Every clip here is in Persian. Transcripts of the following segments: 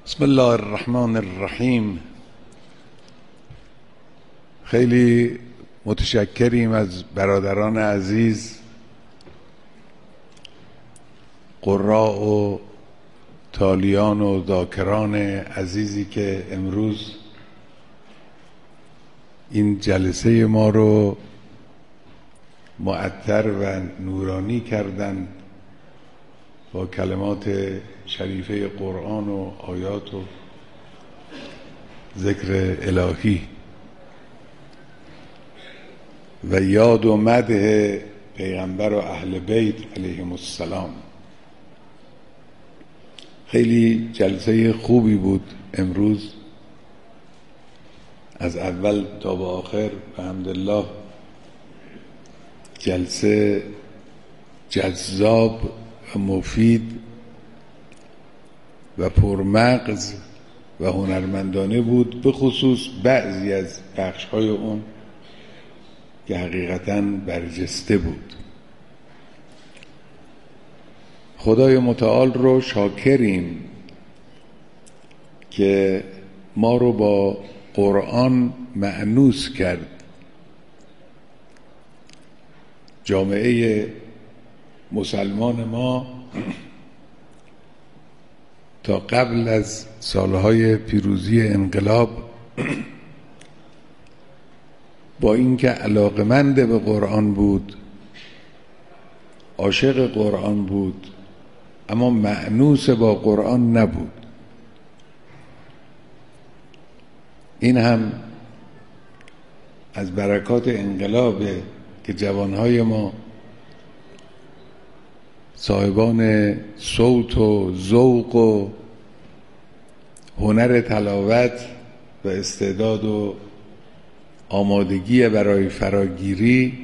بسم الله الرحمن الرحیم. خیلی متشکریم از برادران عزیز، قراء و تالیان و ذاکران عزیزی که امروز این جلسه ما رو معطر و نورانی کردند با کلمات شریفه قرآن و آیات و ذکر الهی و یاد و مدح پیغمبر و اهل بیت علیهم السلام. خیلی جلسه خوبی بود امروز، از اول تا به آخر الحمدلله. جلسه جذاب و مفید و پرمغز و هنرمندانه بود، به خصوص بعضی از بخش‌های اون که حقیقتاً برجسته بود. خدای متعال رو شاکریم که ما رو با قرآن مأنوس کرد. جامعه مسلمان ما تا قبل از سالهای پیروزی انقلاب با اینکه علاقمند به قرآن بود، عاشق قرآن بود، اما مأنوس با قرآن نبود. این هم از برکات انقلابه که جوانهای ما صاحبان صوت و ذوق و هنر تلاوت و استعداد و آمادگی برای فراگیری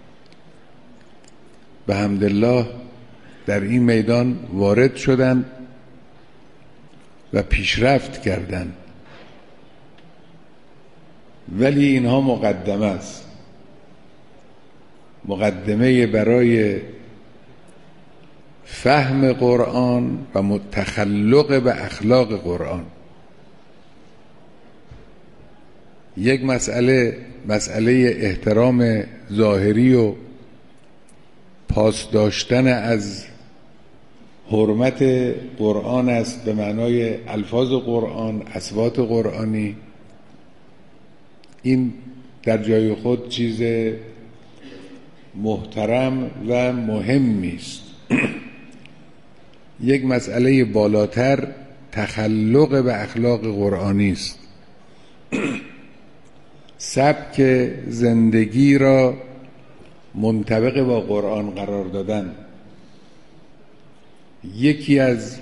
به حمدالله در این میدان وارد شدند و پیشرفت کردند. ولی اینها مقدمه است، مقدمه برای فهم قرآن و متخلق به اخلاق قرآن. یک مسئله احترام ظاهری و پاس داشتن از حرمت قرآن است، به معنای الفاظ قرآن، اصوات قرآنی. این در جای خود چیز محترم و مهمی است. یک مسئله بالاتر تخلق به اخلاق قرآنی است. سبک زندگی را منطبق با قرآن قرار دادن. یکی از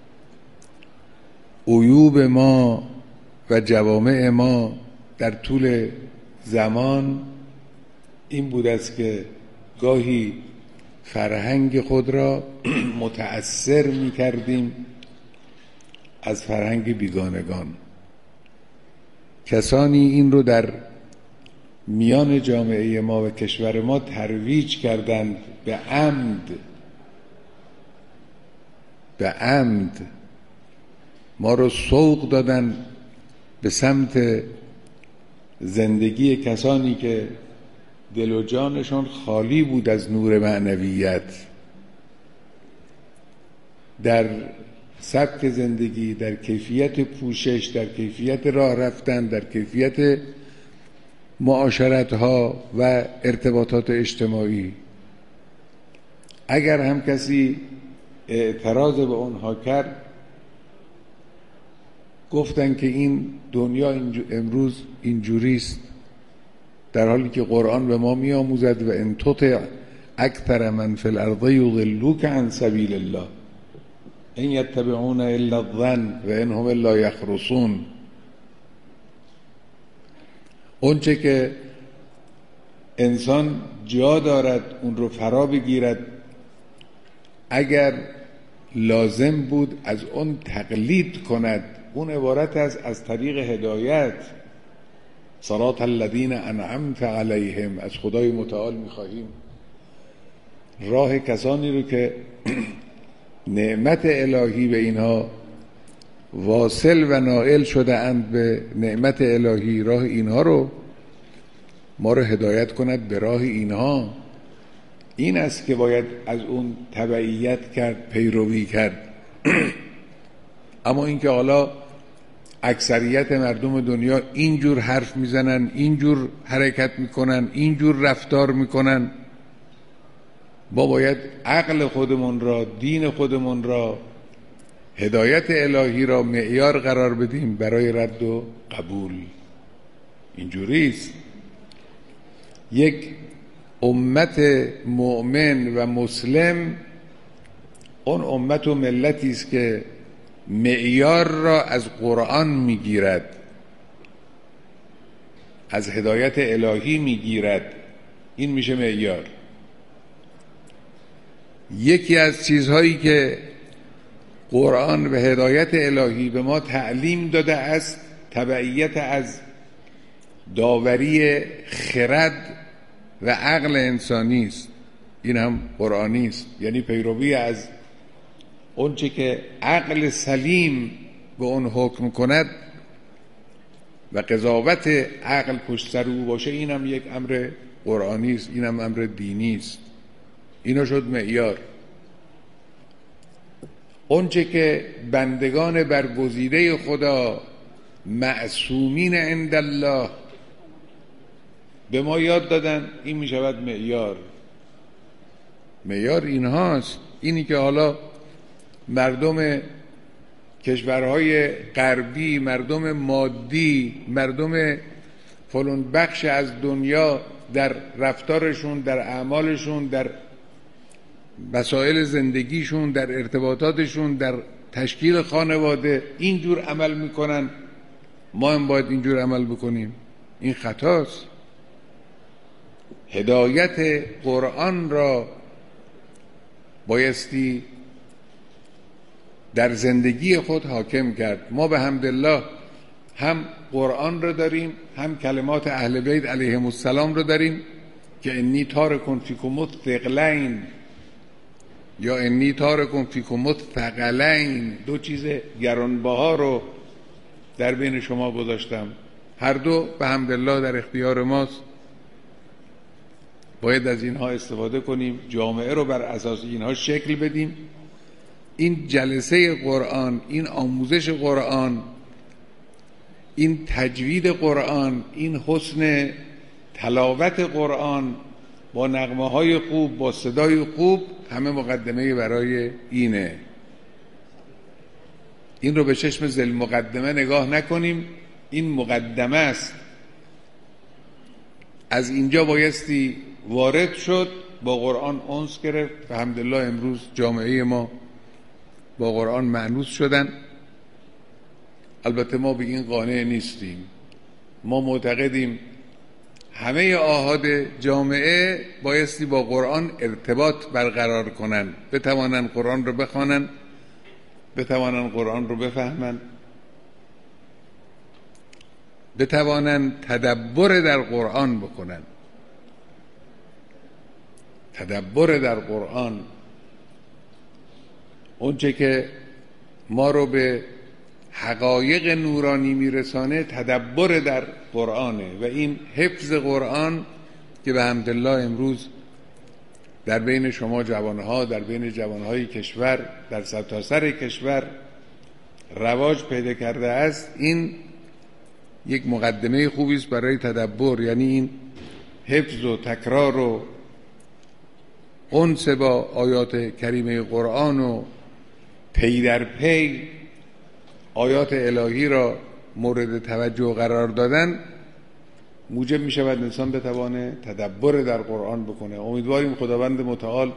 عیوب ما و جوامع ما در طول زمان این بود است که گاهی فرهنگ خود را متأثر می کردیم از فرهنگ بیگانگان. کسانی این رو در میان جامعه ما و کشور ما ترویج کردند به عمد ما رو سوق دادن به سمت زندگی کسانی که دل و جانشان خالی بود از نور معنویت، در سبک زندگی، در کیفیت پوشش، در کیفیت راه رفتن، در کیفیت معاشرت‌ها و ارتباطات اجتماعی. اگر هم کسی اعتراض به اونها کرد، گفتن که این دنیا امروز اینجوریست، در حالی که قرآن به ما می‌آموزد و ان تطع اکثر من فی الارض یضلوک عن سبیل الله ان یتبعون الا الظن و ان هم الا یخرصون. اونچه که انسان جا دارد اون رو فرا بگیرد، اگر لازم بود از اون تقلید کند، اون عبارت است از طریق هدایت. صراط الذین انعمت علیهم، از خدای متعال می‌خواهیم راه کسانی رو که نعمت الهی به اینها واصل و نائل شده اند به نعمت الهی، راه اینها رو ما رو هدایت کند به راه اینها. این است که باید از اون تبعیت کرد، پیروی کرد. اما اینکه حالا اکثریت مردم دنیا اینجور حرف میزنن، اینجور حرکت میکنن، اینجور رفتار میکنن، ما باید عقل خودمون را، دین خودمون را، هدایت الهی را معیار قرار بدیم برای رد و قبول. اینجوریست. یک امت مؤمن و مسلم اون امت و ملتی است که معیار را از قرآن میگیرد، از هدایت الهی میگیرد. این میشه معیار. یکی از چیزهایی که قرآن و هدایت الهی به ما تعلیم داده است تبعیت از داوری خرد و عقل انسانی است. این هم قرآنی است، یعنی پیروی از اون چه که عقل سلیم به اون حکم کند و قضاوت عقل پشت سر او باشه. این هم یک امر قرآنی است، این هم امر دینی است. اینا شد معیار. اون چه که بندگان برگزیده خدا معصومین عند الله به ما یاد دادن، این می شود معیار. معیار اینهاست. اینی که حالا مردم کشورهای غربی، مردم مادی، مردم فلان بخش از دنیا در رفتارشون، در اعمالشون، در مسائل زندگیشون، در ارتباطاتشون، در تشکیل خانواده اینجور عمل میکنن، ما هم باید اینجور عمل بکنیم. این خطاست. هدایت قرآن را بایستی در زندگی خود حاکم کرد. ما به حمدالله هم قرآن رو داریم، هم کلمات اهل بیت علیهم السلام رو داریم که انی تارکم فیکم الثقلین یا انی تارکم فیکم الثقلین، دو چیز گرانبها رو در بین شما گذاشتم. هر دو به حمدالله در اختیار ماست. باید از اینها استفاده کنیم، جامعه رو بر اساس اینها شکل بدیم. این جلسه قرآن، این آموزش قرآن، این تجوید قرآن، این حسن تلاوت قرآن با نغمه های خوب، با صدای خوب، همه مقدمه برای اینه. این رو به چشم ذل مقدمه نگاه نکنیم، این مقدمه است. از اینجا بایستی وارد شد، با قرآن انس گرفت. الحمدلله امروز جامعه ما با قرآن مأنوس شدن. البته ما به این قانع نیستیم. ما معتقدیم همه آحاد جامعه بایستی با قرآن ارتباط برقرار کنن، بتوانن قرآن رو بخوانن، بتوانن قرآن رو بفهمن، بتوانن تدبر در قرآن بکنن. تدبر در قرآن اونچه که ما رو به حقایق نورانی میرسانه تدبر در قرآنه. و این حفظ قرآن که به حمدالله امروز در بین شما جوانها، در بین جوانهای کشور، در سرتاسر کشور رواج پیدا کرده است، این یک مقدمه خوبی است برای تدبر. یعنی این حفظ و تکرار و انس با آیات کریمه قرآن و پی در پی آیات الهی را مورد توجه قرار دادن موجب می شود انسان بتوانه تدبر در قرآن بکنه. امیدواریم خداوند متعال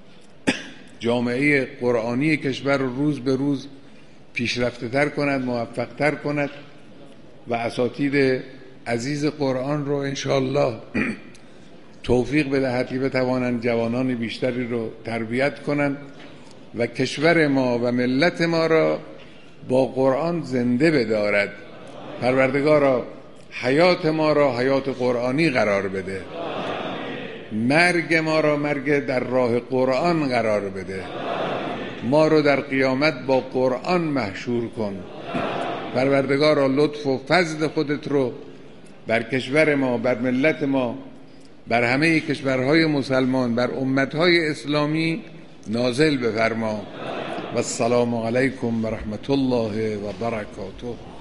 جامعه قرآنی کشور رو روز به روز پیشرفته تر کند، موفق تر کند و اساتید عزیز قرآن رو انشاءالله توفیق بدهد که بتوانند جوانان بیشتری رو تربیت کنند و کشور ما و ملت ما را با قرآن زنده بدارد. پروردگارا حیات ما را حیات قرآنی قرار بده، مرگ ما را مرگ در راه قرآن قرار بده، ما رو در قیامت با قرآن محشور کن. پروردگارا لطف و فضل خودت رو بر کشور ما، بر ملت ما، بر همه کشورهای مسلمان، بر امتهای اسلامی نازل بفرما. و السلام علیکم و رحمت الله و برکاته.